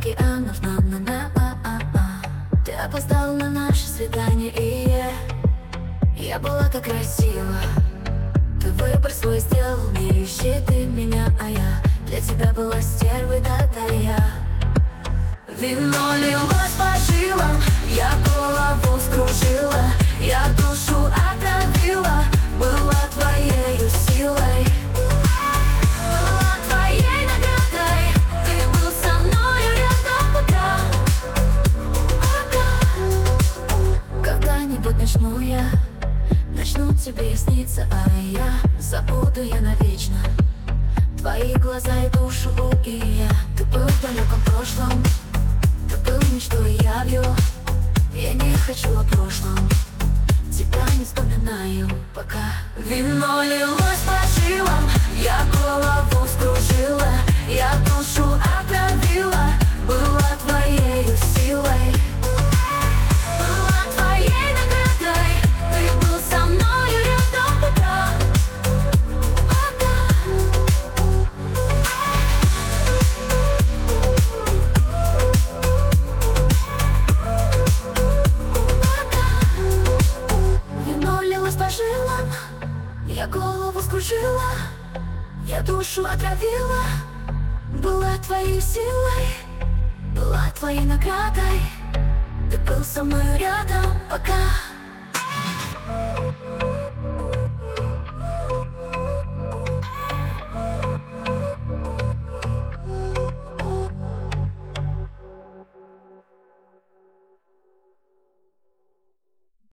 океанов, Ты опоздал на наше свидание, и я была так красива. Ты выбор свой сделал, не ищи ты меня, а я для тебя была стервой, да я. Вино лилось по жилам, я голову скружила, я душу отравила, была твоею силой, была твоей наградой. Ты был со мною рядом пока. Когда-нибудь начну тебе сниться, а я забуду я навечно твои глаза и душу, и я. Ты был в далеком прошлом, ты был мечтой и явью. Я не хочу о прошлом, тебя не вспоминаю пока. Вино лилось по жилам, я голову скружила, я душу отравила, была твоею силой, была твоей наградой. Ты был со мною рядом пока. Вино лилось по жилам, я голову скружила, я душу отравила, была твоей силой, была твоей наградой. Ты был со мной рядом пока.